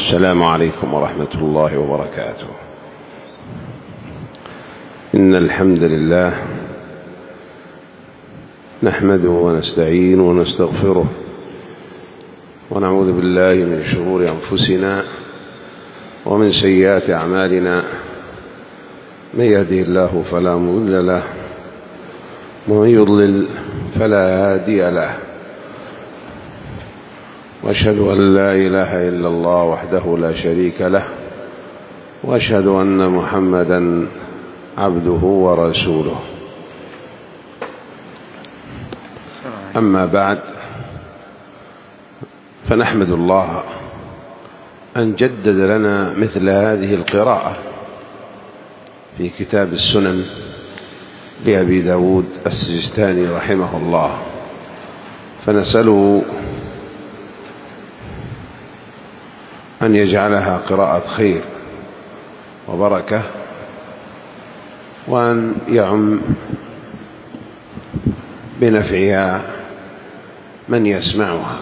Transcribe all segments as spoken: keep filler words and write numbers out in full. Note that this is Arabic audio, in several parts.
السلام عليكم ورحمة الله وبركاته. إن الحمد لله نحمده ونستعينه ونستغفره ونعوذ بالله من شرور أنفسنا ومن سيئات أعمالنا. من يهده الله فلا مضل له ومن يضلل فلا هادي له، وأشهد أن لا إله إلا الله وحده لا شريك له، وأشهد أن محمدا عبده ورسوله. أما بعد، فنحمد الله أن جدد لنا مثل هذه القراءة في كتاب السنن لأبي داود السجستاني رحمه الله، فنسأله أن يجعلها قراءة خير وبركة، وأن يعم بنفعها من يسمعها،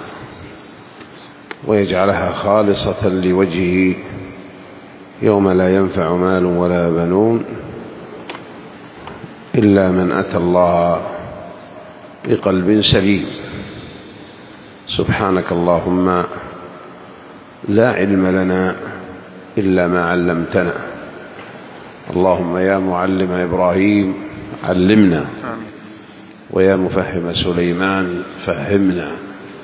ويجعلها خالصة لوجهه يوم لا ينفع مال ولا بنون إلا من أتى الله بقلب سليم. سبحانك اللهم لا علم لنا إلا ما علمتنا. اللهم يا معلم إبراهيم علمنا، ويا مفهم سليمان فهمنا.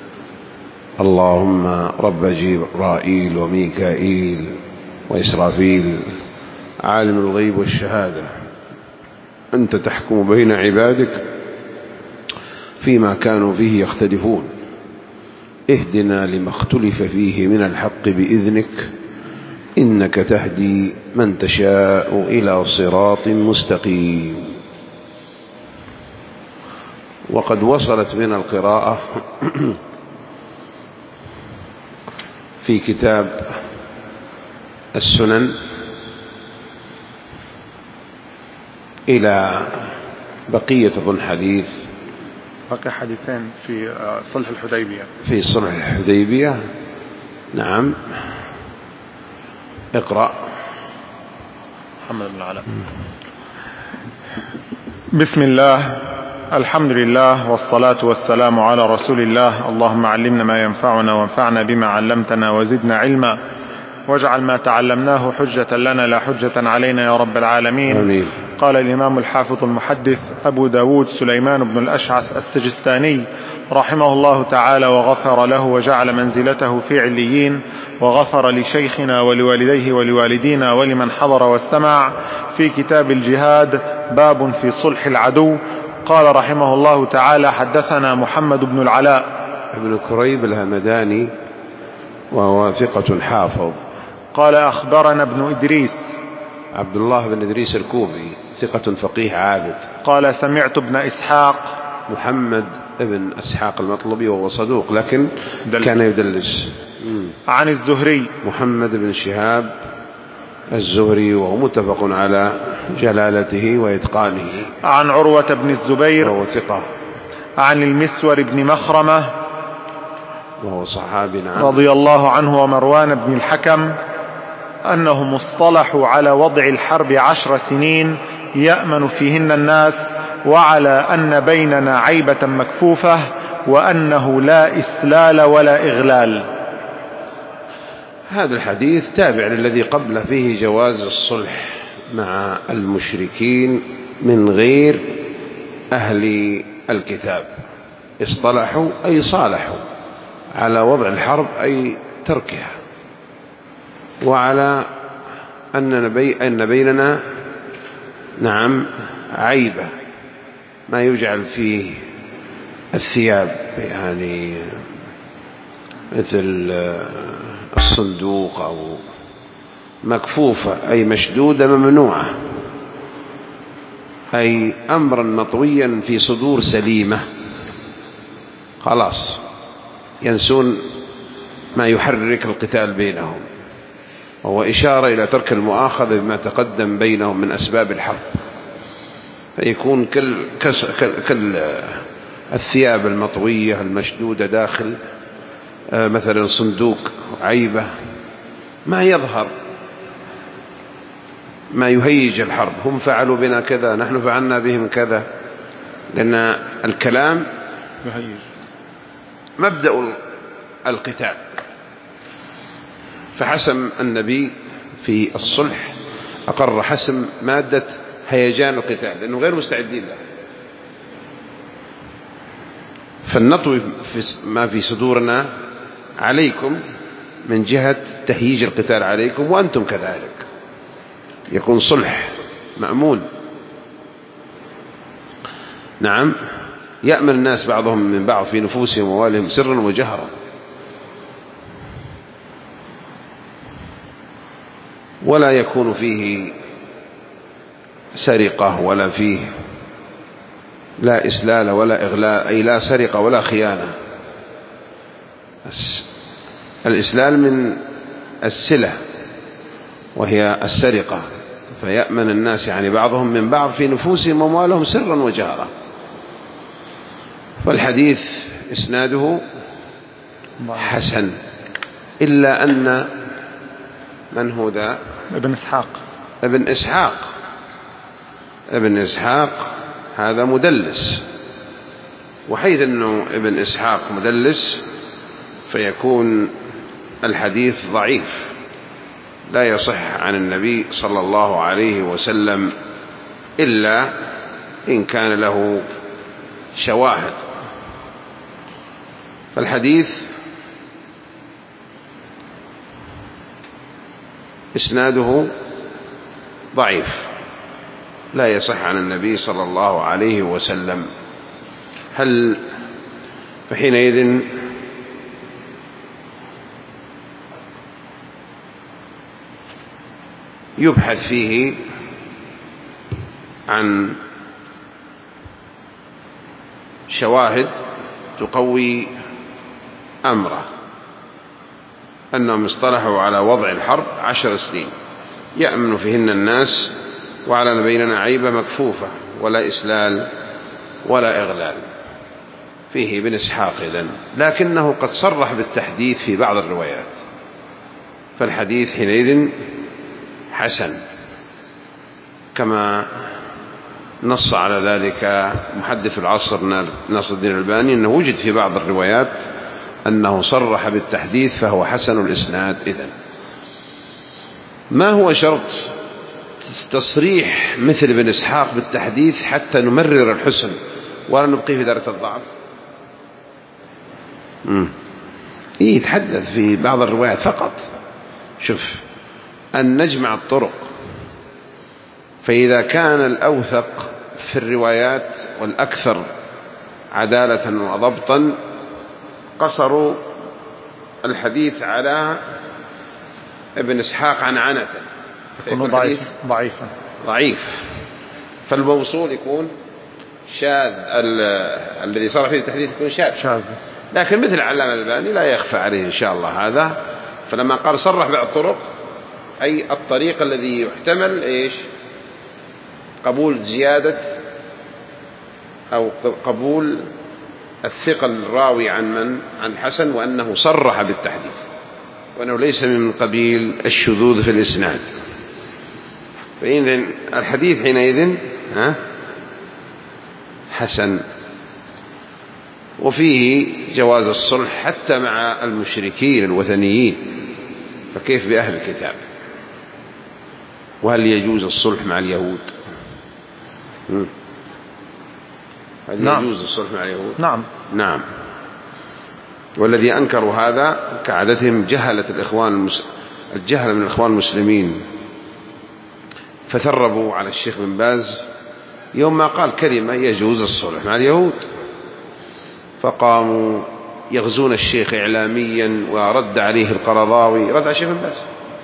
اللهم رب جبرائيل وميكائيل وإسرافيل عالم الغيب والشهادة، أنت تحكم بين عبادك فيما كانوا فيه يختلفون، اهدنا لما اختلف فيه من الحق بإذنك، إنك تهدي من تشاء إلى صراط مستقيم. وقد وصلت بنا القراءة في كتاب السنن إلى بقية ظن حديث، بقي حديثين في صلح الحديبية. في صلح الحديبية، نعم. اقرأ. محمد بن العلاء. بسم الله، الحمد لله، والصلاة والسلام على رسول الله. اللهم علمنا ما ينفعنا وانفعنا بما علمتنا وزدنا علما، واجعل ما تعلمناه حجة لنا لا حجة علينا يا رب العالمين. آمين. قال الإمام الحافظ المحدث أبو داود سليمان بن الأشعث السجستاني رحمه الله تعالى وغفر له وجعل منزلته في عليين، وغفر لشيخنا ولوالديه ولوالدينا ولمن حضر واستمع، في كتاب الجهاد باب في صلح العدو. قال رحمه الله تعالى: حدثنا محمد بن العلاء ابن كريب الهمداني، وهو ثقة حافظ. قال أخبرنا ابن إدريس عبد الله بن إدريس الكوفي، ثقة فقيه عابد. قال سمعت ابن إسحاق محمد ابن إسحاق المطلبي، وهو صدوق لكن دل. كان يدلس. عن الزهري محمد بن شهاب الزهري، وهو متفق على جلالته وإتقانه. عن عروة بن الزبير، وهو ثقة. عن المسور بن مخرمة، وهو صحابي رضي الله عنه، ومروان بن الحكم، أنهم اصطلحوا على وضع الحرب عشر سنين يأمن فيهن الناس، وعلى أن بيننا عيبة مكفوفة، وأنه لا إسلال ولا إغلال. هذا الحديث تابع للذي قبله، فيه جواز الصلح مع المشركين من غير أهل الكتاب. اصطلحوا أي صالحوا على وضع الحرب أي تركها، وعلى أن بيننا نعم عيبة، ما يجعل فيه الثياب يعني مثل الصندوق أو مكفوفة، أي مشدودة ممنوعة، أي أمرا مطويا في صدور سليمة، خلاص ينسون ما يحرك القتال بينهم، وهو إشارة إلى ترك المؤاخذة بما تقدم بينهم من أسباب الحرب. فيكون كل, كل الثياب المطوية المشدودة داخل مثلا صندوق عيبة ما يظهر ما يهيج الحرب، هم فعلوا بنا كذا نحن فعلنا بهم كذا، لأن الكلام يهيج مبدأ القتال. فحسم النبي في الصلح أقر حسم مادة هيجان القتال لأنه غير مستعدين له. فالنطوي ما في صدورنا عليكم من جهة تهييج القتال عليكم وأنتم كذلك، يكون صلح مأمون. نعم، يأمن الناس بعضهم من بعض في نفوسهم ووالهم سرا وجهرا، ولا يكون فيه سرقة ولا فيه لا إسلال ولا إغلال، أي لا سرقة ولا خيانة. الإسلال من السلة وهي السرقة، فيأمن الناس يعني بعضهم من بعض في نفوسهم وأموالهم سرا وجهرا. والحديث إسناده حسن، إلا أن من هو ذا؟ ابن إسحاق. ابن إسحاق ابن إسحاق هذا مدلس، وحيث أنه ابن إسحاق مدلس فيكون الحديث ضعيف لا يصح عن النبي صلى الله عليه وسلم إلا إن كان له شواهد. فالحديث إسناده ضعيف لا يصح عن النبي صلى الله عليه وسلم. هل فحينئذ يبحث فيه عن شواهد تقوي أمره، أنهم اصطلحوا على وضع الحرب عشر سنين يأمن فيهن الناس وعلى بيننا عيبة مكفوفة ولا إسلال ولا إغلال. فيه ابن إسحاق إذن، لكنه قد صرح بالتحديث في بعض الروايات، فالحديث حينئذ حسن كما نص على ذلك محدث العصر ناصر الدين الألباني، أنه وجد في بعض الروايات أنه صرح بالتحديث فهو حسن الإسناد. إذن ما هو شرط تصريح مثل ابن إسحاق بالتحديث حتى نمرر الحسن ولا نبقيه في درجة الضعف؟ امم إيه يتحدث في بعض الروايات فقط. شوف، أن نجمع الطرق، فإذا كان الأوثق في الروايات والأكثر عدالة وضبطا قصروا الحديث على ابن إسحاق عن عنة يكون ضعيف ضعيفا ضعيف، فالموصول يكون شاذ، الذي صار فيه التحديث يكون شاذ شاذ. لكن مثل العلامة الألباني لا يخفى عليه إن شاء الله هذا، فلما قال صرح بعض الطرق أي الطريق الذي يحتمل إيش قبول زيادة أو قبول الثقل الراوي عن من عن حسن، وأنه صرح بالتحديث وأنه ليس من قبيل الشذوذ في الإسناد. فإذن الحديث حينئذ ها حسن. وفيه جواز الصلح حتى مع المشركين الوثنيين، فكيف بأهل الكتاب؟ وهل يجوز الصلح مع اليهود؟ هل نعم. يجوز الصلح مع اليهود؟ نعم نعم. والذي أنكروا هذا كعادتهم جهلة الإخوان المس... الجهل من الإخوان المسلمين، فثربوا على الشيخ بن باز يوم ما قال كلمة يجوز الصلح مع اليهود، فقاموا يغزون الشيخ إعلاميا ورد عليه القرضاوي، رد على الشيخ بن باز،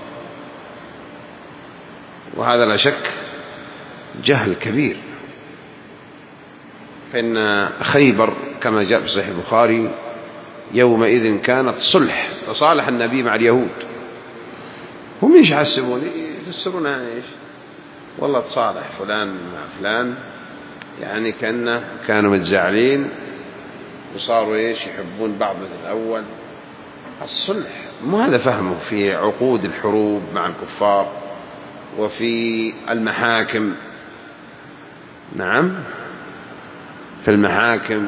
وهذا لا شك جهل كبير. فإن خيبر كما جاء في صحيح البخاري يومئذ كانت صلح، تصالح النبي مع اليهود. هم ايش يحسبون يفسرونها ايش؟ والله تصالح فلان مع فلان، يعني كأنه كانوا متزاعلين وصاروا ايش يحبون بعض من الأول. الصلح مو هذا فهمه في عقود الحروب مع الكفار وفي المحاكم. نعم، في المحاكم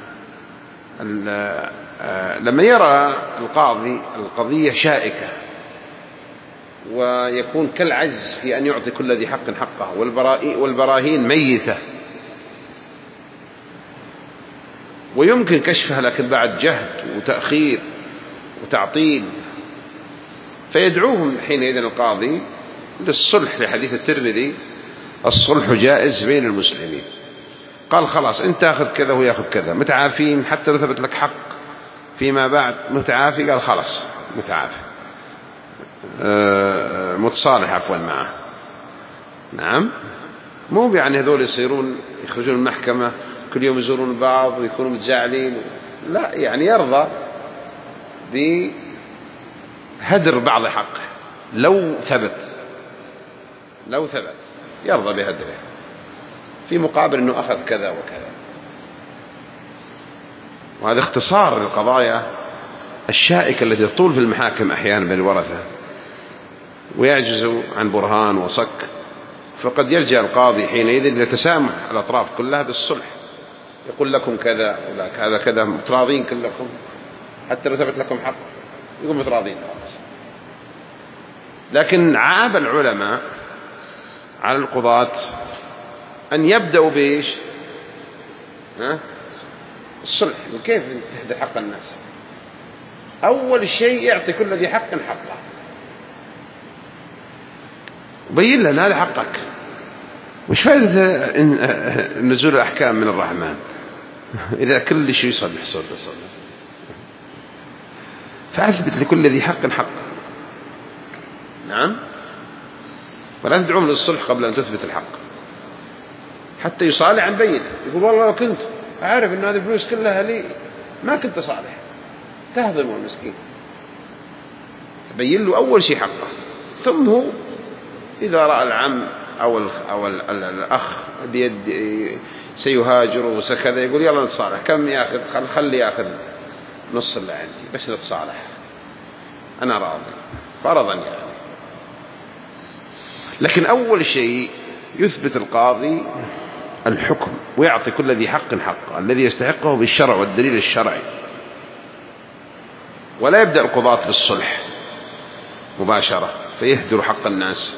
لما يرى القاضي القضية شائكة ويكون كالعجز في أن يعطي كل ذي حق حقه والبراهين ميتة ويمكن كشفها لكن بعد جهد وتأخير وتعطيل، فيدعوهم حينئذ القاضي للصلح. في حديث الترمذي الصلح جائز بين المسلمين. قال خلاص أنت تأخذ كذا ويأخذ كذا، متعافين حتى لو ثبت لك حق فيما بعد متعافي. قال خلاص متعافي، أه متصالح عفوا معه. نعم، مو يعني هذول يصيرون يخرجون من المحكمة كل يوم يزورون بعض ويكونوا متزاعلين، لا، يعني يرضى بهدر بعض حقه لو ثبت لو ثبت يرضى بهدره في مقابل أنه أخذ كذا وكذا. وهذا اختصار للقضايا الشائكة التي تطول في المحاكم أحيانا بين الورثة ويعجزوا عن برهان وصك، فقد يلجأ القاضي حينئذ إلى تسامح الأطراف كلها بالصلح، يقول لكم كذا ولا هذا كذا، متراضين كلكم حتى لو ثبت لكم حق، يقول متراضين خلاص. لكن عاب العلماء على القضاة أن يبدأوا بإيش؟ ها؟ الصلح. كيف تهدر حق الناس؟ أول شيء يعطي كل ذي حق حقه، وبين لنا هذا حقك. مش فائدة نزول الأحكام من الرحمن إذا كل شيء يصلح صلح صلح، فأثبت لكل ذي حق حق. نعم، ولا تدعون للصلح قبل أن تثبت الحق حتى يصالح عن بينه. يقول والله لو كنت أعرف أن هذه الفلوس كلها لي ما كنت صالح، تهضمه المسكين. تبين له أول شيء حقه، ثم هو إذا رأى العم أو الأخ, أو الأخ بيد سيهاجر وسكذا يقول يلا نتصالح، كم يأخذ؟ خل خلي يأخذ نص اللي عندي بس نتصالح، أنا راضي فرضا يعني. لكن أول شيء يثبت القاضي الحكم ويعطي كل ذي حق حقه الذي يستحقه بالشرع والدليل الشرعي، ولا يبدأ القضاة بالصلح مباشرة فيهدر حق الناس.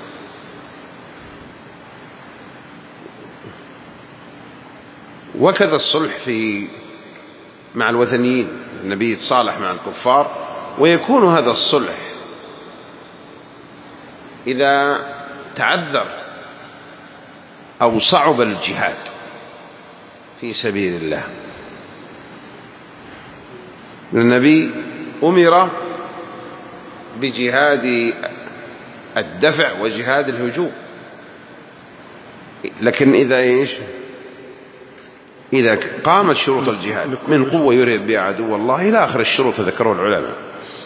وكذا الصلح في مع الوثنيين، النبي يتصالح مع الكفار، ويكون هذا الصلح إذا تعذر أو صعب الجهاد في سبيل الله. النبي أمر بجهاد الدفع وجهاد الهجوم، لكن إذا إيش؟ إذا قامت شروط الجهاد من قوة يرهب بها عدو الله إلى آخر الشروط ذكروا العلماء.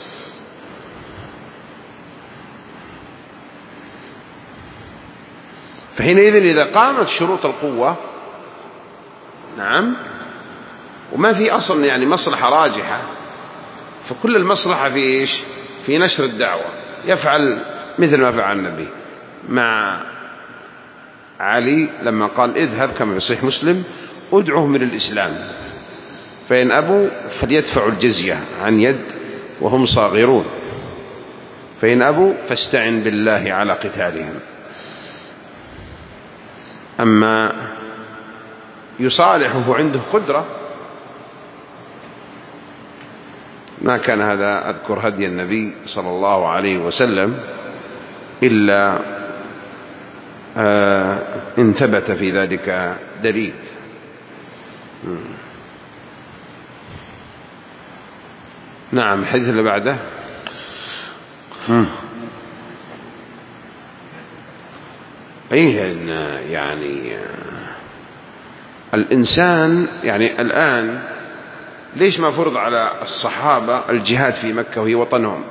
فحينئذ إذا قامت شروط القوة، نعم، وما في أصل يعني مصلحة راجحة، فكل المصلحة في إيش؟ في نشر الدعوة. يفعل مثل ما فعل النبي مع علي لما قال اذهب كما في صحيح مسلم ادعوهم من الإسلام، فإن أبوا فليدفعوا الجزية عن يد وهم صاغرون، فإن أبوا فاستعن بالله على قتالهم. أما يصالحه عنده قدرة، ما كان هذا أذكر هدي النبي صلى الله عليه وسلم إلا آه إن ثبت في ذلك دليل. نعم، الحديث اللي بعده. أيه يعني الإنسان يعني الآن ليش ما فرض على الصحابة الجهاد في مكة وهي وطنهم،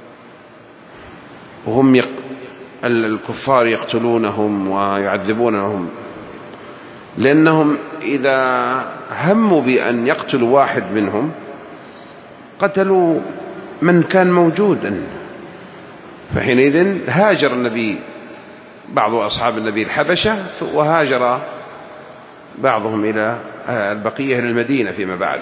وهم يق... الكفار يقتلونهم ويعذبونهم؟ لأنهم إذا هموا بأن يقتلوا واحد منهم قتلوا من كان موجودا. فحينئذ هاجر النبي بعض أصحاب النبي الحبشة، وهاجر بعضهم إلى البقية إلى المدينة فيما بعد.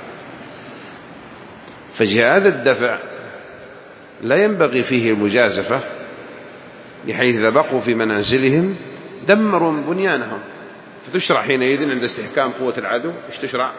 فجهاد الدفع لا ينبغي فيه المجازفة، بحيث إذا بقوا في منازلهم دمروا من بنيانهم. فتشرع حينئذ عند استحكام قوة العدو إيش تشرع؟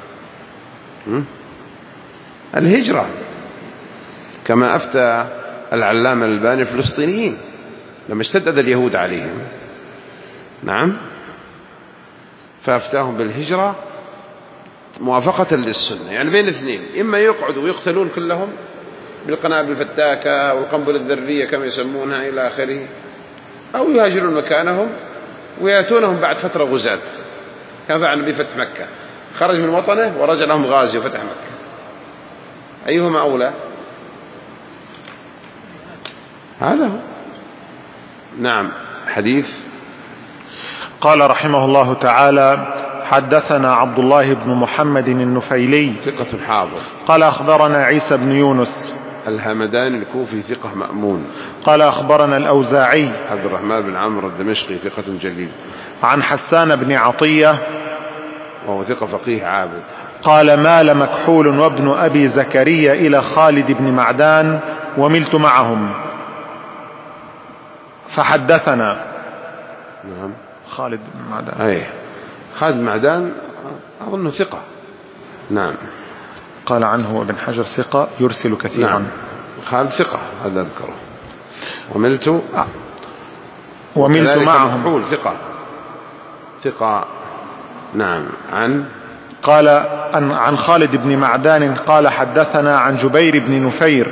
الهجرة، كما أفتى العلامة الألباني الفلسطينيين لما اشتد اليهود عليهم. نعم، فأفتاهم بالهجرة موافقة للسنة، يعني بين اثنين: إما يقعدوا ويقتلون كلهم بالقنابل الفتاكة والقنبلة الذرية كما يسمونها إلى آخره، أو يهاجرون مكانهم ويأتونهم بعد فترة غزاة، كان فعل النبي فتح مكة، خرج من وطنه ورجع لهم غازي وفتح مكة. أيهما أولى؟ هذا هو. نعم. حديث. قال رحمه الله تعالى: حدثنا عبد الله بن محمد النفيلي ثقة حاضر. قال أخبرنا عيسى بن يونس الهمداني الكوفي ثقة مأمون. قال أخبرنا الأوزاعي عبد الرحمن بن عمرو الدمشقي ثقة جليل. عن حسان بن عطية وهو ثقة فقيه عابد. قال: مال مكحول وابن أبي زكريا إلى خالد بن معدان وملت معهم فحدثنا. نعم. خالد بن معدان. أي خالد بن معدان أظنه ثقة. نعم. قال عنه ابن حجر ثقة يرسل كثيرا. نعم. خالد ثقة هذا أذكره. وملت آه. وملت معهم مكحول ثقة ثقة. نعم. عن قال عن خالد بن معدان قال: حدثنا عن جبير بن نفير.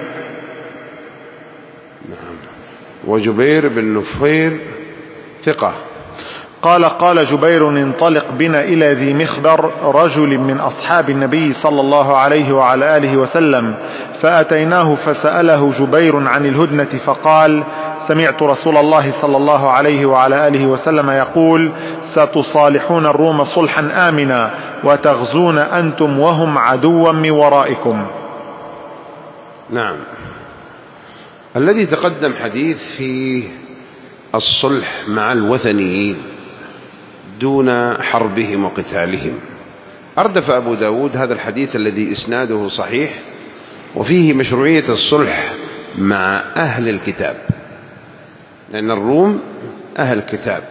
نعم. وجبير بن نفير ثقة. قال: قال جبير: انطلق بنا إلى ذي مخبر رجل من أصحاب النبي صلى الله عليه وعلى آله وسلم، فأتيناه فسأله جبير عن الهدنة فقال: سمعت رسول الله صلى الله عليه وعلى آله وسلم يقول: ستصالحون الروم صلحا آمنا وتغزون أنتم وهم عدوا من ورائكم. نعم. الذي تقدم حديث في الصلح مع الوثنيين دون حربهم وقتالهم. أردف أبو داود هذا الحديث الذي إسناده صحيح، وفيه مشروعية الصلح مع أهل الكتاب، لأن الروم أهل الكتاب.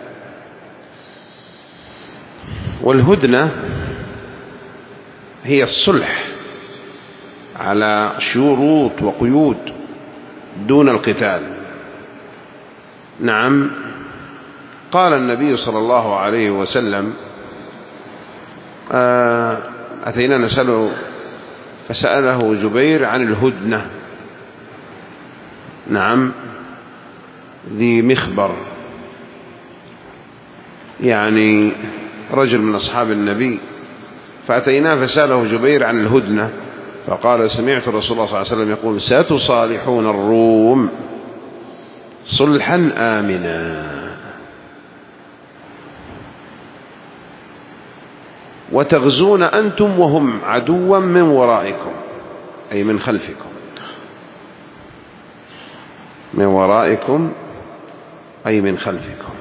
والهدنة هي الصلح على شروط وقيود دون القتال. نعم. قال النبي صلى الله عليه وسلم: أتينا نسأله فسأله جبير عن الهدنة. نعم. ذي مخبر يعني رجل من أصحاب النبي، فأتيناه فسأله جبير عن الهدنة فقال: سمعت رسول الله صلى الله عليه وسلم يقول: ستصالحون الروم صلحا آمنا وتغزون أنتم وهم عدوا من ورائكم، أي من خلفكم، من ورائكم أي من خلفكم.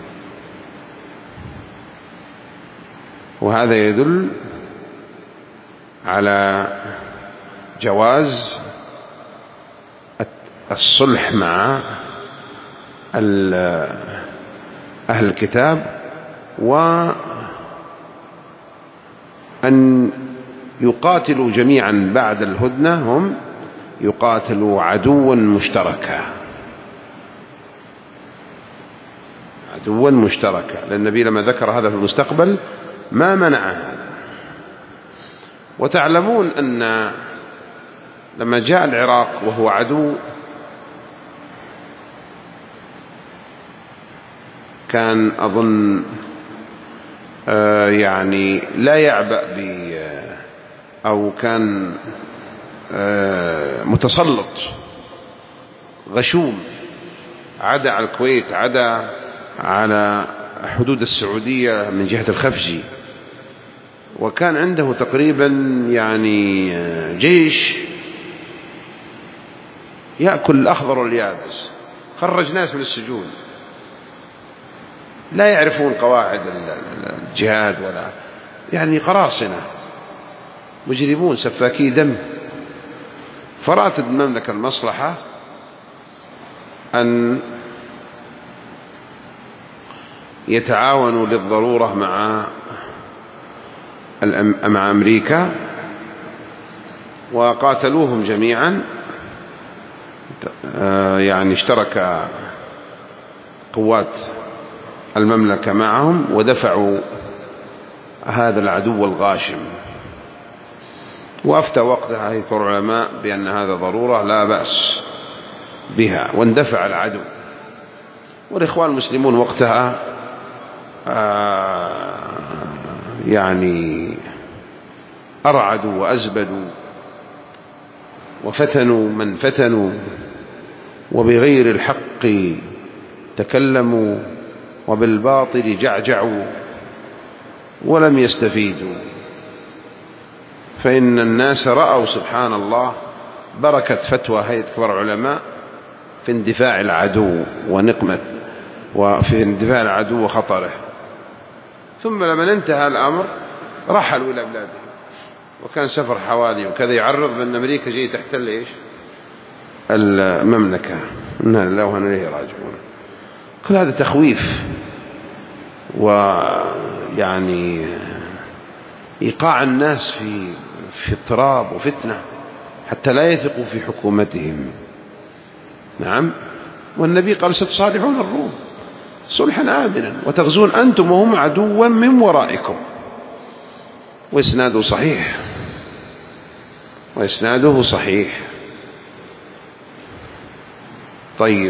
وهذا يدل على جواز الصلح مع أهل الكتاب، وأن يقاتلوا جميعا بعد الهدنة هم يقاتلوا عدوا مشتركا، عدوا مشتركا، لأن النبي لما ذكر هذا في المستقبل ما منع هذا. وتعلمون أن لما جاء العراق وهو عدو كان أظن آه يعني لا يعبأ ب أو كان آه متسلط غشوم، عدا على الكويت، عدا على حدود السعودية من جهة الخفجي، وكان عنده تقريبا يعني جيش يأكل الأخضر واليابس. خرج ناس من السجون لا يعرفون قواعد الجهاد ولا يعني قراصنة مجرمون سفاكي دم. فرأت المملكة المصلحة أن يتعاونوا للضرورة مع مع أمريكا وقاتلوهم جميعا. يعني اشترك قوات المملكة معهم ودفعوا هذا العدو الغاشم. وأفتى وقتها هيئة العلماء بأن هذا ضرورة لا بأس بها، واندفع العدو. والإخوان المسلمون وقتها آه يعني أرعدوا وأزبدوا وفتنوا من فتنوا، وبغير الحق تكلموا وبالباطل جعجعوا ولم يستفيدوا. فإن الناس رأوا سبحان الله بركة فتوى هيئة كبار العلماء في اندفاع العدو ونقمة وفي اندفاع العدو وخطره. ثم لما انتهى الأمر رحلوا إلى بلادهم، وكان سفر حوالي وكذا يعرض بأن أمريكا جاي تحتل إيش المملكة. إنا لله وإنا إليه راجعون. كل هذا تخويف ويعني إيقاع الناس في في اضطراب وفتنة حتى لا يثقوا في حكومتهم. نعم. والنبي قال ستصالحون الروم صلحا آمنا وتغزون أنتم وهم عدوا من ورائكم. وإسناده صحيح وإسناده صحيح. طيب،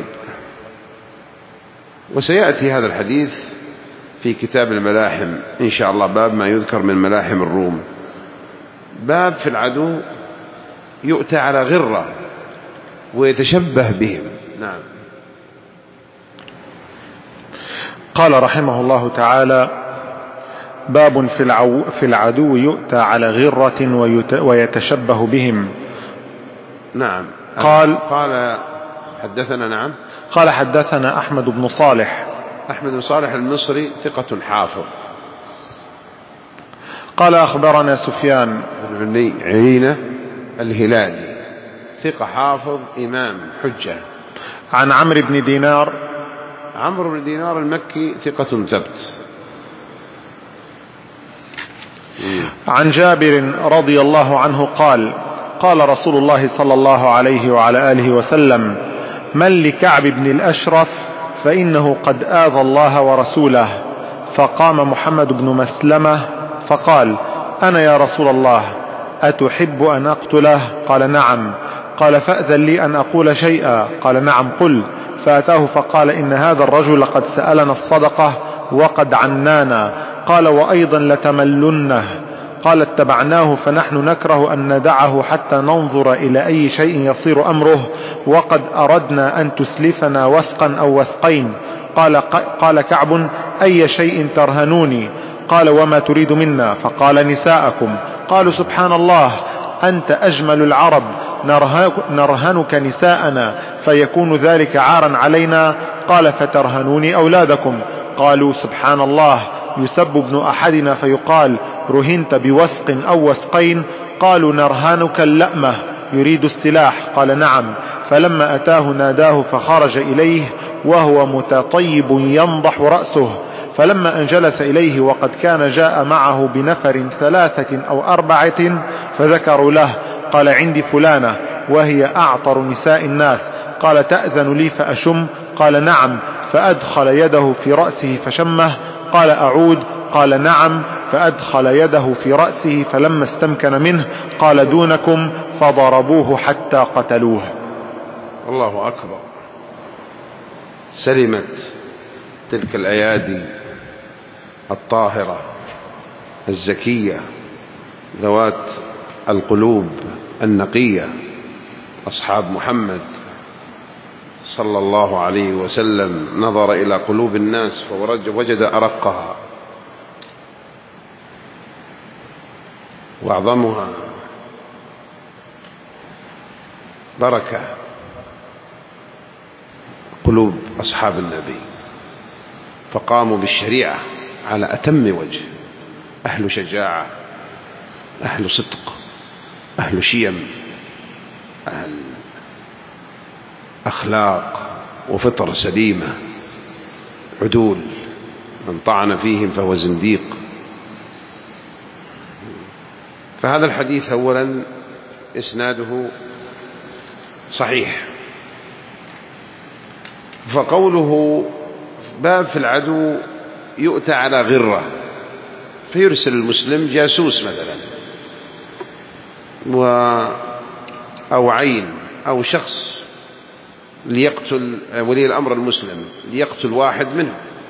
وسيأتي هذا الحديث في كتاب الملاحم إن شاء الله، باب ما يذكر من ملاحم الروم، باب في العدو يؤتى على غرة ويتشبه بهم. نعم. قال رحمه الله تعالى: باب في, العو في العدو يؤتى على غرة ويتشبه بهم. نعم. قال قال حدثنا. نعم. قال حدثنا أحمد بن صالح. أحمد بن صالح المصري ثقة حافظ. قال أخبرنا سفيان بن عيينة الهلالي ثقة حافظ إمام حجة. عن عمرو بن دينار. عمرو بن دينار المكي ثقة ثبت. عن جابر رضي الله عنه قال: قال رسول الله صلى الله عليه وعلى آله وسلم: من لكعب بن الأشرف فإنه قد آذى الله ورسوله. فقام محمد بن مسلمة فقال: أنا يا رسول الله، أتحب أن أقتله؟ قال: نعم. قال: فأذن لي أن أقول شيئا؟ قال: نعم قل. فأتاه فقال: إن هذا الرجل قد سألنا الصدقة وقد عنانا. قال: وأيضا لتملنه. قال: اتبعناه فنحن نكره أن ندعه حتى ننظر إلى أي شيء يصير أمره، وقد أردنا أن تسلفنا وسقا أو وسقين. قال, قال كعب: أي شيء ترهنوني؟ قال: وما تريد منا؟ فقال: نساءكم. قالوا: سبحان الله، أنت أجمل العرب، نرهنك نساءنا فيكون ذلك عارا علينا. قال: فترهنوني أولادكم. قالوا: سبحان الله، يسب ابن أحدنا فيقال: رهنت بوسق أو وسقين. قالوا: نرهنك اللأمة، يريد السلاح. قال: نعم. فلما أتاه ناداه فخرج إليه وهو متطيب ينضح رأسه. فلما أن جلس إليه وقد كان جاء معه بنفر ثلاثة أو أربعة فذكروا له. قال: عندي فلانة وهي أعطر نساء الناس. قال: تأذن لي فأشم؟ قال: نعم. فأدخل يده في رأسه فشمه. قال: أعود؟ قال: نعم. فأدخل يده في رأسه فلما استمكن منه قال: دونكم. فضربوه حتى قتلوه. الله أكبر. سلمت تلك الأيادي الطاهرة الزكية ذوات القلوب النقية، أصحاب محمد صلى الله عليه وسلم. نظر إلى قلوب الناس فوجد أرقها وأعظمها بركة قلوب أصحاب النبي، فقاموا بالشريعة على أتم وجه، أهل شجاعة، أهل صدق، أهل شيم، أهل أخلاق وفطر سليمة، عدول، من طعن فيهم فهو زنديق. فهذا الحديث أولا إسناده صحيح. فقوله باب في العدو يؤتى على غرة، فيرسل المسلم جاسوس مثلا و أو عين أو شخص ليقتل ولي الأمر المسلم، ليقتل واحد منه،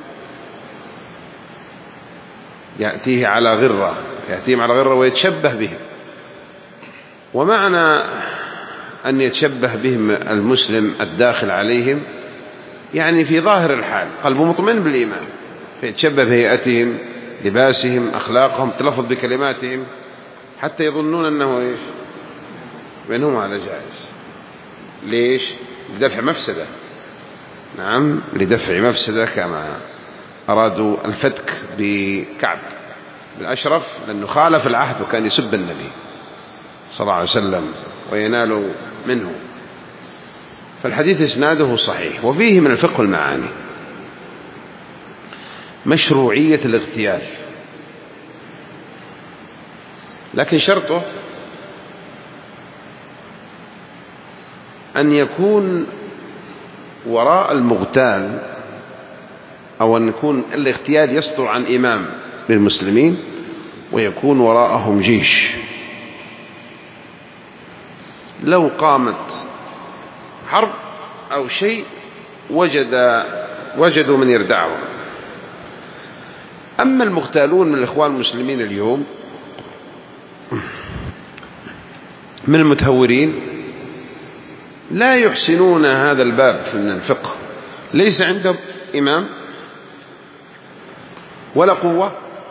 يأتيه على غرة، يأتيهم على غرة ويتشبه بهم. ومعنى أن يتشبه بهم المسلم الداخل عليهم يعني في ظاهر الحال قلبه مطمئن بالإيمان، فيتشبه بهيئتهم، لباسهم، أخلاقهم، تلفظ بكلماتهم، حتى يظنون أنه إيش بينهم على جائز. ليش؟ لدفع مفسدة. نعم، لدفع مفسدة، كما أرادوا الفتك بكعب بن أشرف لأنه خالف العهد وكان يسب النبي صلى الله عليه وسلم وينال منه. فالحديث إسناده صحيح. وفيه من الفقه المعاني مشروعية الاغتيال، لكن شرطه أن يكون وراء المغتال، أو أن يكون الاغتيال يصدر عن إمام للمسلمين ويكون وراءهم جيش. لو قامت حرب أو شيء وجد وجدوا من يردعهم. أما المغتالون من الإخوان المسلمين اليوم من المتهورين لا يحسنون هذا الباب من الفقه، ليس عندهم إمام ولا قوة،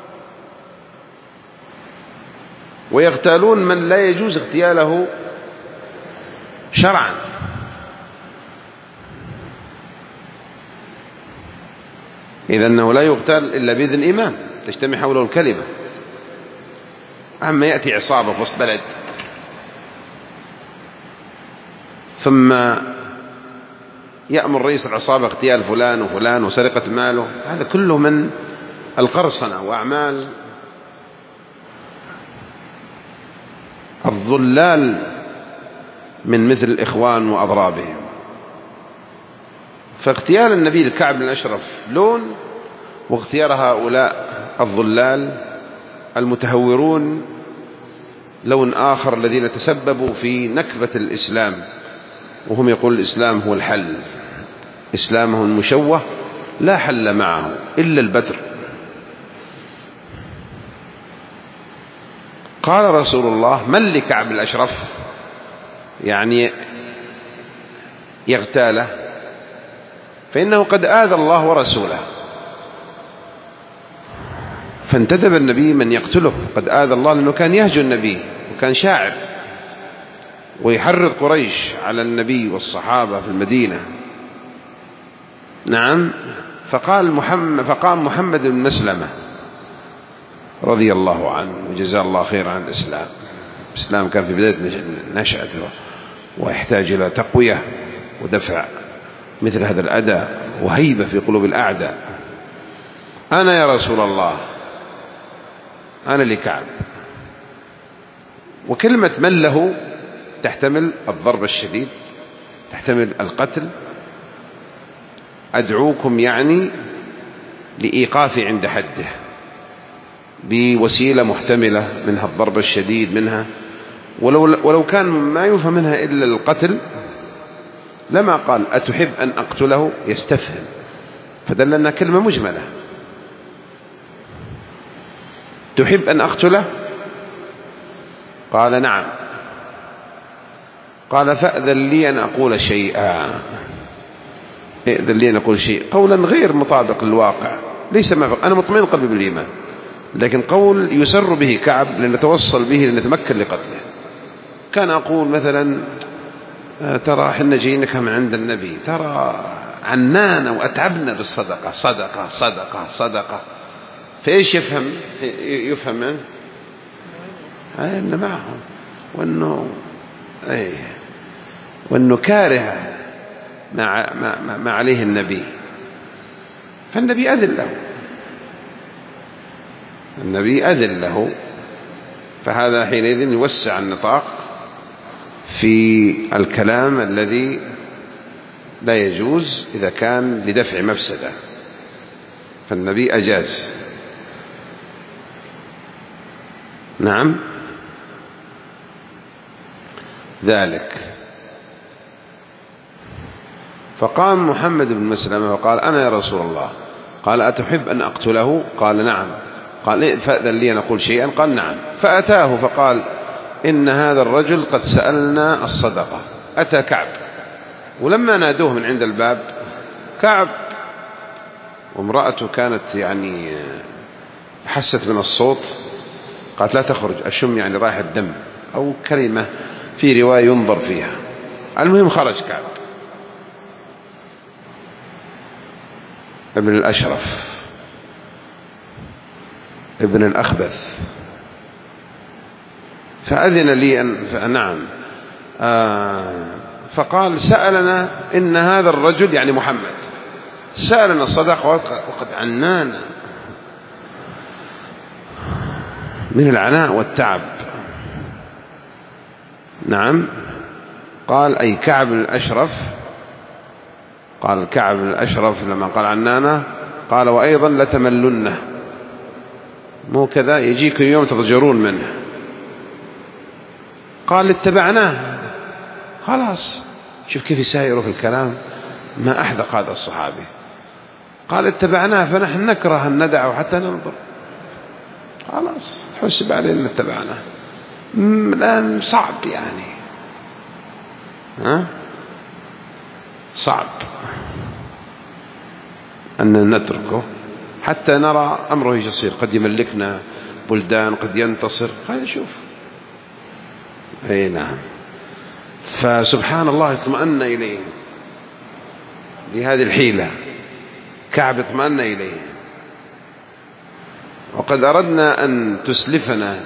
ويغتالون من لا يجوز اغتياله شرعا. إذا أنه لا يغتال إلا بإذن إمام تجتمع حوله الكلمة. أما يأتي عصابة في وسط بلد ثم يأمر رئيس العصابة اغتيال فلان وفلان وسرقة ماله، هذا كله من القرصنة وأعمال الضلال من مثل الإخوان وأضرابهم. فاغتيال النبي الكعب بن أشرف لون، واغتيال هؤلاء الضلال المتهورون لون آخر، الذين تسببوا في نكبة الإسلام، وهم يقول الإسلام هو الحل، إسلامهم المشوه لا حل معه إلا البتر. قال رسول الله: من لكعب الأشرف يعني يغتاله، فإنه قد آذى الله ورسوله. فانتدب النبي من يقتله، قد آذى الله، لأنه كان يهجو النبي وكان شاعر ويحرض قريش على النبي والصحابة في المدينة. نعم. فقال محمد فقام محمد بن مسلمة رضي الله عنه وجزاه الله خير عن الإسلام. الإسلام كان في بداية نشأته ويحتاج إلى تقوية ودفع مثل هذا الأداء وهيبة في قلوب الأعداء. أنا يا رسول الله، أنا لكعب. وكلمة من له تحتمل الضرب الشديد، تحتمل القتل. أدعوكم يعني لإيقاف عند حده بوسيلة محتملة، منها الضرب الشديد، منها ولو, ولو كان ما يفهم منها إلا القتل لما قال أتحب أن أقتله، يستفهم، فدل أنها كلمة مجملة. تحب أن أقتله؟ قال نعم. قال فأذن لي أن أقول شيئا. ائذن لي أن أقول شيء، قولا غير مطابق للواقع، ليس ما أنا مطمئن قلبي بالإيمان، لكن قول يسر به كعب لنتوصل به لنتمكن لقتله. كان أقول مثلا ترى حنا جينك من عند النبي، ترى عنانا وأتعبنا بالصدقة، صدقة صدقة صدقة. فإيش يفهم يفهم منه؟ أنه معهم، وأنه أيه وأنه كاره ما, ما, ما عليه النبي. فالنبي أذن له، النبي أذن له. فهذا حينئذ يوسع النطاق في الكلام الذي لا يجوز إذا كان لدفع مفسدة، فالنبي أجاز. نعم ذلك. فقام محمد بن مسلمة وقال أنا يا رسول الله. قال أتحب أن أقتله؟ قال نعم. قال فأذن لي أن أقول شيئا؟ قال نعم. فأتاه فقال إن هذا الرجل قد سألنا الصدقة. أتى كعب، ولما نادوه من عند الباب كعب وامرأته كانت يعني حست من الصوت، قالت لا تخرج أشم يعني رايح الدم أو كلمة في رواية ينظر فيها. المهم خرج كعب ابن الأشرف ابن الأخبث، فأذن لي أن نعم. آه فقال سألنا إن هذا الرجل يعني محمد سألنا الصدقة وقد عنانا من العناء والتعب. نعم. قال أي كعب الأشرف. قال كعب الأشرف لما قال عنانا قال وأيضا لتملنه، مو كذا يجيك يوم تضجرون منه. قال اتبعناه. خلاص شوف كيف يسايروا في الكلام، ما أحدق هذا الصحابي. قال اتبعناه فنحن نكره أن ندعه حتى ننظر. خلاص حسب علينا اتبعناه. الآن صعب يعني، ها صعب أن نتركه حتى نرى أمره ايش يصير. قد يملكنا بلدان، قد ينتصر. هذا شوف. أي نعم. فسبحان الله اطمأن إليه بهذه الحيلة. كعب اطمأن إليه. وقد أردنا أن تسلفنا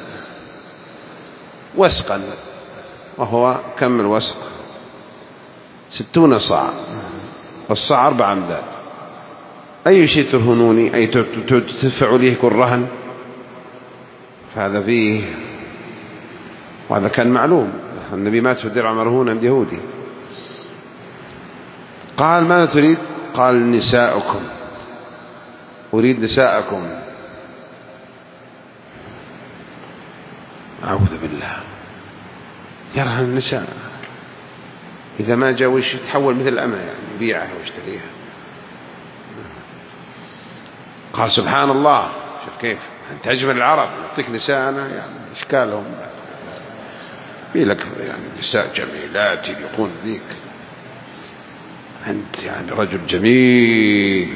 وسقا، وهو كم الوسق؟ ستون صاع، والصاع أربع أمداد. أي شيء ترهنوني أي تدفعوا ليه كل رهن؟ فهذا فيه، وهذا كان معلوم. النبي مات في درع مرهون عند يهودي. قال ماذا تريد؟ قال نساؤكم، أريد نساءكم. أعوذ بالله، يرهن النساء إذا ما جاء وش يتحول مثل الأمة يعني يبيعها ويشتريها. قال سبحان الله، شوف كيف أنت أجمل العرب يعطيك نساء أنا يعني إشكالهم في لك يعني نساء جميلات يليقون بك، أنت يعني رجل جميل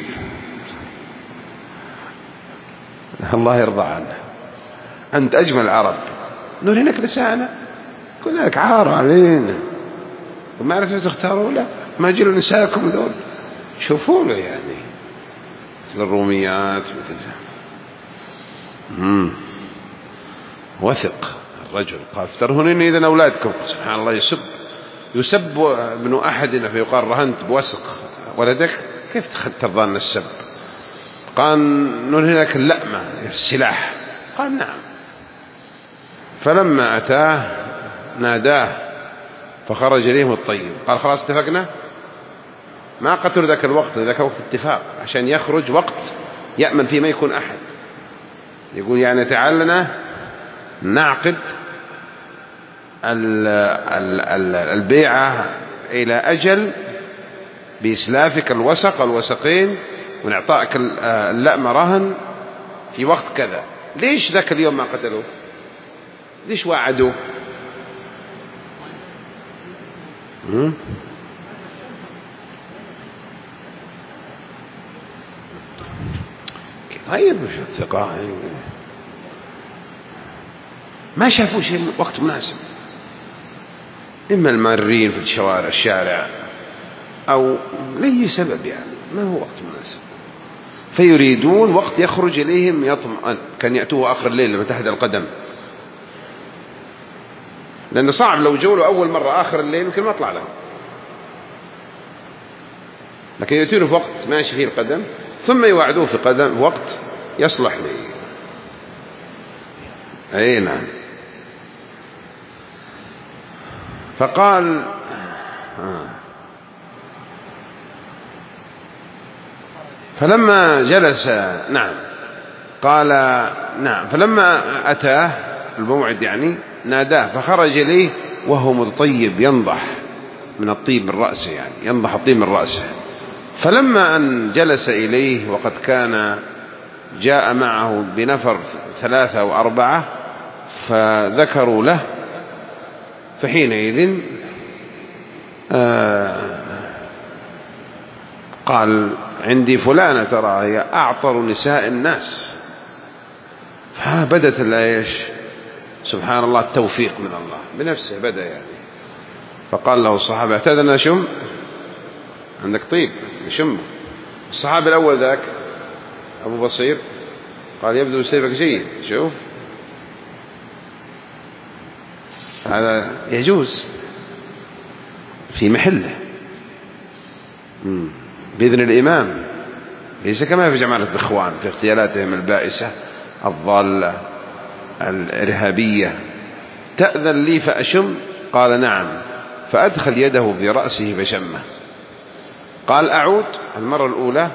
الله يرضى عنه، أنت أجمل العرب نرينك نساءنا. قلنا لك عار علينا وما عرفت تختاروا. لا ما جلوا نساءكم ذول شوفوا له يعني مثل الروميات مثل مم. وثق الرجل. قال ترهنني إذن أولادكم. سبحان الله، يسب يسب ابن أحدنا فيقال رهنت بوسق ولدك، كيف ترضى أن السب؟ قال نرهنك اللأمة السلاح. قال نعم. فلما أتاه ناداه فخرج إليهم الطيب. قال خلاص اتفقنا. ما قتل ذاك الوقت، ذاك وقت اتفاق عشان يخرج وقت يأمن فيه ما يكون أحد. يقول يعني تعالنا نعقد البيعة إلى أجل بإسلافك الوسق الوسقين ونعطائك اللأم رهن في وقت كذا. ليش ذاك اليوم ما قتلوه؟ ليش وعدوا؟ طيب مش الثقة ما شافوا شيء وقت مناسب. إما المارين في الشوارع الشارع أو لأي سبب يعني ما هو وقت مناسب، فيريدون وقت يخرج إليهم يطمئن، كان يأتوه آخر الليل لما تحت القدم، لأنه صعب لو جوله أول مرة آخر الليل يمكن ما أطلع لهم، لكن يأتونه في وقت ماشي فيه القدم ثم يوعدوه في قدم وقت يصلح لي. أي نعم. فقال آه. فلما جلس نعم قال نعم فلما أتاه الموعد يعني ناداه فخرج إليه وهو متطيب ينضح من الطيب من رأسه، يعني ينضح الطيب من رأسه. فلما أن جلس إليه وقد كان جاء معه بنفر ثلاثة أو أربعة فذكروا له، فحينئذ آه قال عندي فلانة ترى هي أعطر نساء الناس، فبدت الآيش سبحان الله التوفيق من الله بنفسه بدأ يعني. فقال له الصحابة اعتذرنا شم عندك طيب شم. الصحابي الأول ذاك أبو بصير قال يبدو سيفك جيد، شوف هذا يجوز في محله بإذن الإمام، ليس كما في جماعة الإخوان في اغتيالاتهم البائسة الضالة الإرهابية. تأذن لي فأشم؟ قال نعم، فأدخل يده في رأسه فشمه. قال أعود المرة الأولى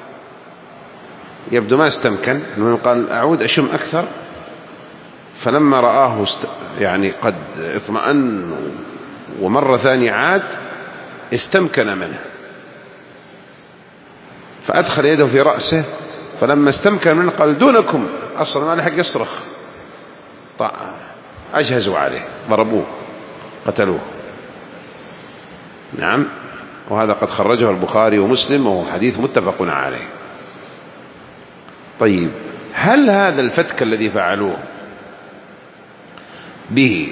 يبدو ما استمكن، قال أعود أشم أكثر، فلما رآه است... يعني قد اطمأن ومرة ثانية عاد استمكن منه، فأدخل يده في رأسه، فلما استمكن منه قال دونكم، أصلا ما لحق يصرخ، أجهزوا عليه ضربوه قتلوه. نعم، وهذا قد خرجه البخاري ومسلم وهو حديث متفق عليه. طيب، هل هذا الفتك الذي فعلوه به،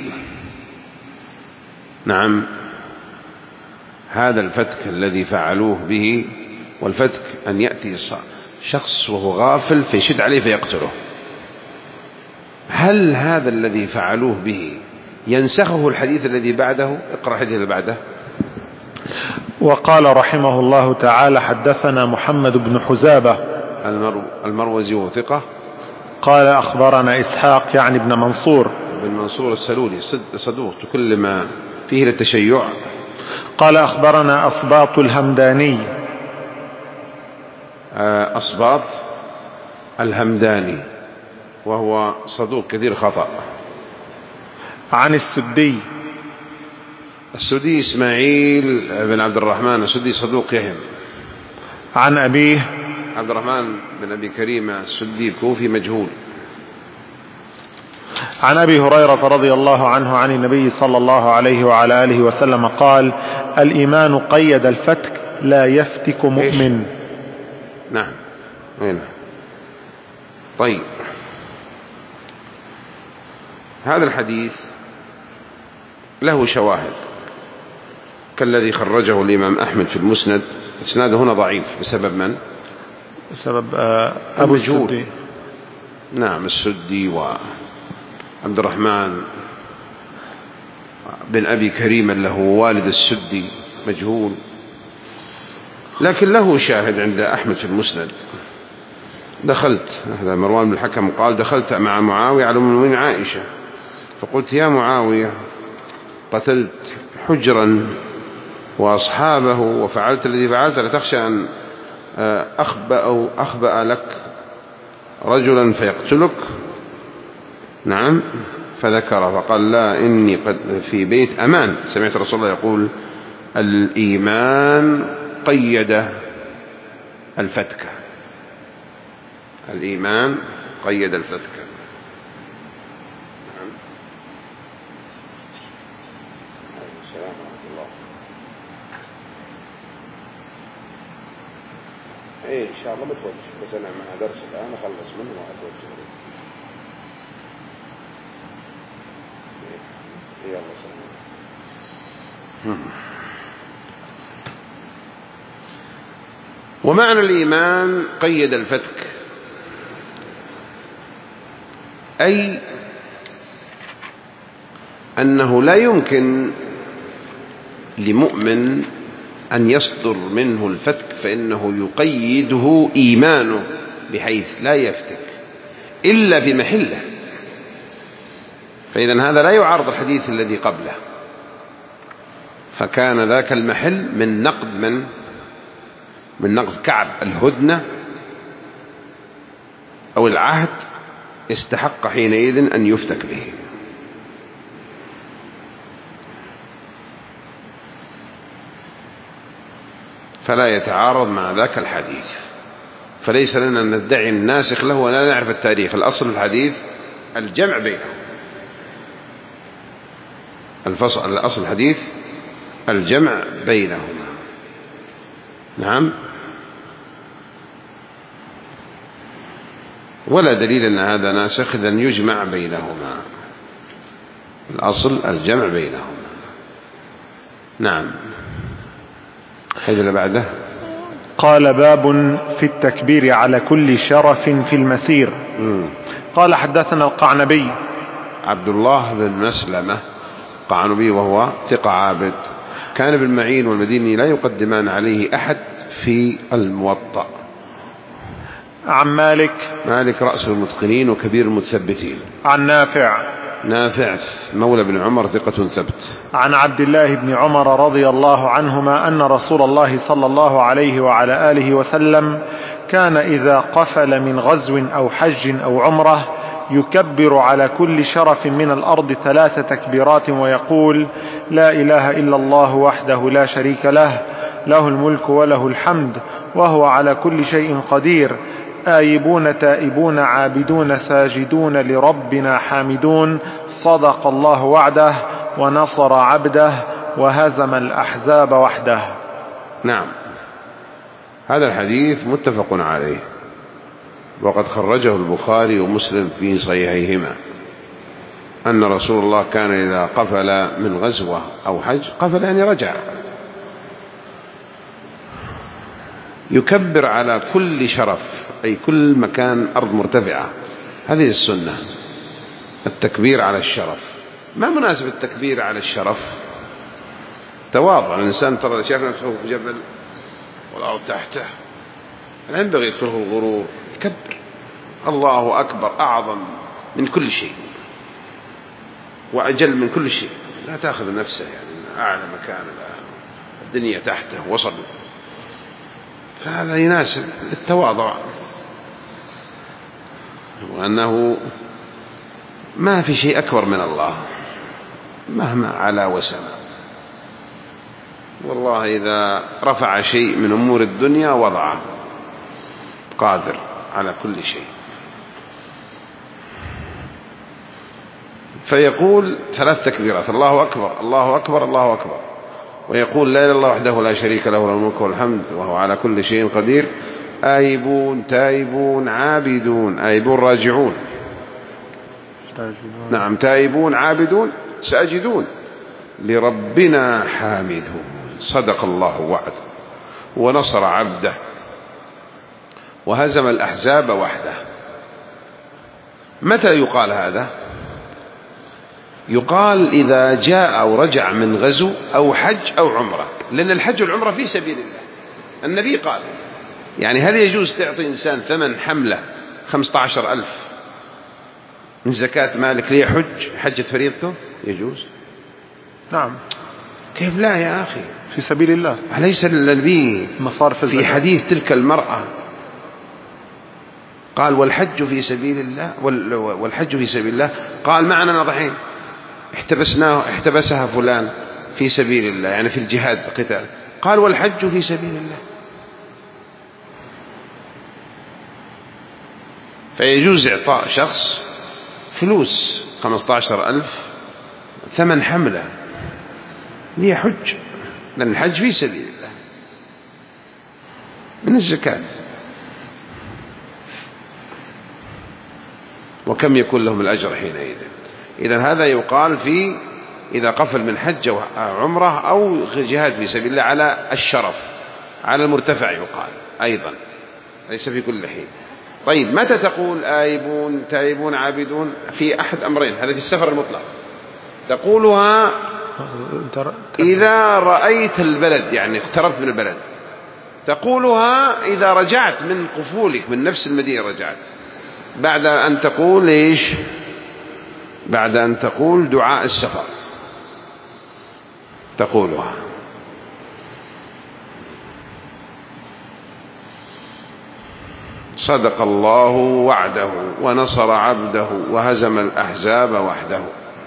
نعم هذا الفتك الذي فعلوه به، والفتك أن يأتي شخص وهو غافل فيشد عليه فيقتله، هل هذا الذي فعلوه به ينسخه الحديث الذي بعده؟ اقرأ الحديث اللي بعده. وقال رحمه الله تعالى حدثنا محمد بن حزابة المروزي وثقة، قال أخبرنا إسحاق يعني ابن منصور بن منصور السلولي صدوق كل ما فيه للتشيع. قال أخبرنا أصباط الهمداني أصباط الهمداني وهو صدوق كثير خطأ. عن السدي السدي إسماعيل بن عبد الرحمن السدي صدوق يهم. عن أبيه عبد الرحمن بن أبي كريمة السدي الكوفي مجهول. عن أبي هريرة رضي الله عنه عن النبي صلى الله عليه وعلى آله وسلم قال الإيمان قيد الفتك لا يفتك مؤمن. نعم هنا. طيب، هذا الحديث له شواهد كالذي خرجه الإمام أحمد في المسند، إسناده هنا ضعيف بسبب من؟ بسبب أبو السدي. نعم السدي وعبد الرحمن بن أبي كريم اللي هو والد السدي مجهول، لكن له شاهد عند أحمد في المسند. دخلت، هذا مروان بن الحكم قال دخلت مع معاوية على أم المؤمنين عائشة فقلت يا معاوية قتلت حجرا وأصحابه وفعلت الذي فعلت، لا تخشى أن أخبأ, أخبأ لك رجلا فيقتلك؟ نعم، فذكر فقال لا إني قد في بيت أمان. سمعت رسول الله يقول الإيمان قيد الفتكة، الإيمان قيد الفتكة. ايه ان شاء الله بتوجه، بس انا مع درس الان اخلص منه واتوجه له. يلا سلام. ومعنى الإيمان قيد الفتك، أي أنه لا يمكن لمؤمن أن يصدر منه الفتك، فإنه يقيده إيمانه بحيث لا يفتك إلا في محله. فإذن هذا لا يعارض الحديث الذي قبله، فكان ذاك المحل من نقد من من نقد كعب الهدنة أو العهد، استحق حينئذ أن يفتك به. فلا يتعارض مع ذاك الحديث، فليس لنا أن ندعي الناسخ له ولا نعرف التاريخ. الأصل الحديث الجمع بينهم، الفصل الأصل الحديث الجمع بينهما. نعم، ولا دليل أن هذا ناسخ إذن يجمع بينهما، الأصل الجمع بينهما. نعم. حيث اللي بعده قال باب في التكبير على كل شرف في المسير. م. قال حدثنا القعنبي عبد الله بن مسلمة القعنبي وهو ثقة عابد، كان بالمعين والمديني لا يقدمان عليه أحد في الموطأ. عن مالك مالك رأس المتقنين وكبير المتثبتين. عن نافع نافع مولى بن عمر ثقة ثبت. عن عبد الله بن عمر رضي الله عنهما أن رسول الله صلى الله عليه وعلى آله وسلم كان إذا قفل من غزو أو حج أو عمرة يكبر على كل شرف من الأرض ثلاث تكبيرات ويقول: لا إله إلا الله وحده لا شريك له، له الملك وله الحمد وهو على كل شيء قدير، آيبون تائبون عابدون ساجدون لربنا حامدون، صدق الله وعده ونصر عبده وهزم الأحزاب وحده. نعم، هذا الحديث متفق عليه، وقد خرجه البخاري ومسلم في صحيحيهما أن رسول الله كان إذا قفل من غزوة أو حج، قفل يعني رجع، يكبر على كل شرف، أي كل مكان أرض مرتفعة. هذه السنة، التكبير على الشرف. ما مناسب التكبير على الشرف؟ تواضع الإنسان، ترى شاف نفسه في جبل والأرض تحته، لا ينبغي يدخله الغرور، يكبر الله أكبر، أعظم من كل شيء وأجل من كل شيء، لا تأخذ نفسه يعني أعلى مكان، الدنيا تحته وصل، فهذا يناسب التواضع، وأنه ما في شيء أكبر من الله مهما علا وسمى. والله إذا رفع شيء من أمور الدنيا وضعه، قادر على كل شيء. فيقول ثلاث تكبيرات: الله أكبر الله أكبر الله أكبر، ويقول: لا إله إلا الله وحده لا شريك له، له الملك والحمد وهو على كل شيء قدير، آيبون تائبون عابدون، آيبون راجعون، نعم، تائبون عابدون ساجدون لربنا حامدون، صدق الله وعده ونصر عبده وهزم الأحزاب وحده. متى يقال هذا؟ يقال إذا جاء أو رجع من غزو أو حج أو عمرة، لأن الحج والعمرة في سبيل الله. النبي قال يعني هل يجوز تعطي إنسان ثمن حملة خمسة عشر ألف من زكاة مالك ليحج حجة فريضته؟ يجوز. نعم. كيف لا يا أخي؟ في سبيل الله. أليس الذي مصارف في حديث تلك المرأة قال والحج في سبيل الله، والحج في سبيل الله، قال معنا ناضحين احتبسناه احتبسها فلان في سبيل الله، يعني في الجهاد قتال، قال والحج في سبيل الله. فيجوز إعطاء شخص فلوس خمسة عشر ألف ثمن حملة ليحج، لأن الحج في سبيل الله من الزكاة. وكم يكون لهم الأجر حينئذ؟ إذن هذا يقال في إذا قفل من حج أو عمره أو جهاد في سبيل الله على الشرف، على المرتفع يقال. أيضا، ليس في كل حين. طيب متى تقول آيبون تائبون عابدون؟ في أحد أمرين، هذا في السفر المطلق، تقولها إذا رأيت البلد، يعني اقتربت من البلد، تقولها إذا رجعت من قفولك من نفس المدينة، رجعت بعد أن تقول إيش؟ بعد أن تقول دعاء السفر تقولها. صدق الله وعده ونصر عبده وهزم الأحزاب وحده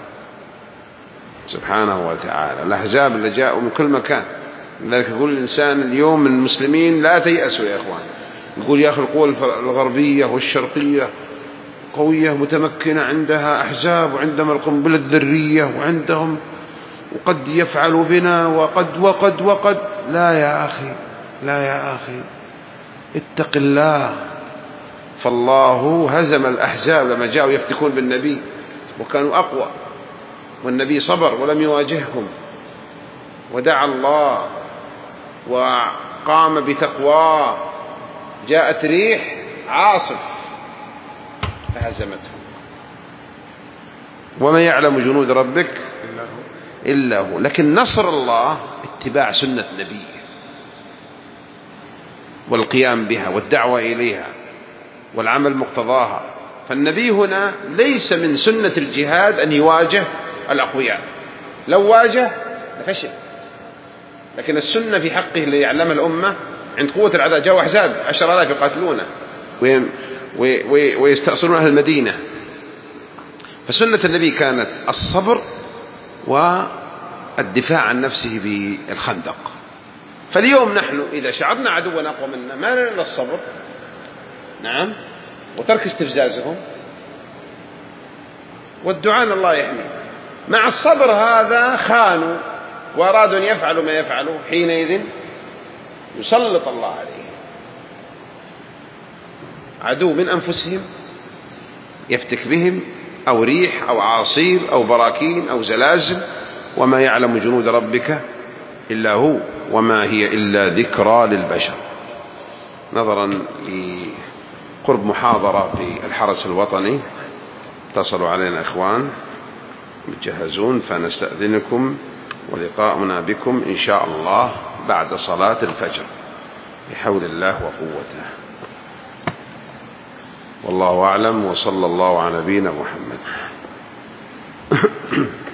سبحانه وتعالى. الأحزاب اللي جاءوا من كل مكان، لذلك يقول الإنسان اليوم من المسلمين لا تيأسوا يا إخوان. يقول يا أخي القوى الغربية والشرقية قوية متمكنة، عندها أحزاب وعندهم القنبلة الذرية وعندهم وقد يفعلوا بنا وقد وقد وقد. لا يا أخي، لا يا أخي، اتق الله. فالله هزم الأحزاب لما جاءوا يفتكون بالنبي وكانوا أقوى، والنبي صبر ولم يواجههم ودعا الله وقام بتقواه. جاءت ريح عاصف فهزمتهم. وما يعلم جنود ربك إلا هو. لكن نصر الله اتباع سنة نبيه والقيام بها والدعوة إليها والعمل مقتضاها. فالنبي هنا ليس من سنة الجهاد أن يواجه الأقوياء، لو واجه لفشل. لكن السنة في حقه اللي يعلم الأمة عند قوة العداء، جاءوا أحزاب عشر آلاف يقاتلونه ويستأصلون أهل المدينة. فسنة النبي كانت الصبر والدفاع عن نفسه بالخندق. فاليوم نحن إذا شعرنا عدونا أقوى منا ما لنا إلا الصبر، نعم، وترك استفزازهم والدعاء الله يحميك. مع الصبر هذا خانوا وأرادوا أن يفعلوا ما يفعلوا، حينئذ يسلط الله عليهم عدو من أنفسهم يفتك بهم، أو ريح أو عاصير أو براكين أو زلازل. وما يعلم جنود ربك إلا هو وما هي إلا ذكرى للبشر. نظرا لقرب محاضرة في الحرس الوطني اتصلوا علينا إخوان متجهزون، فنستأذنكم ولقاؤنا بكم إن شاء الله بعد صلاة الفجر بحول الله وقوته. والله أعلم، وصلى الله على نبينا محمد.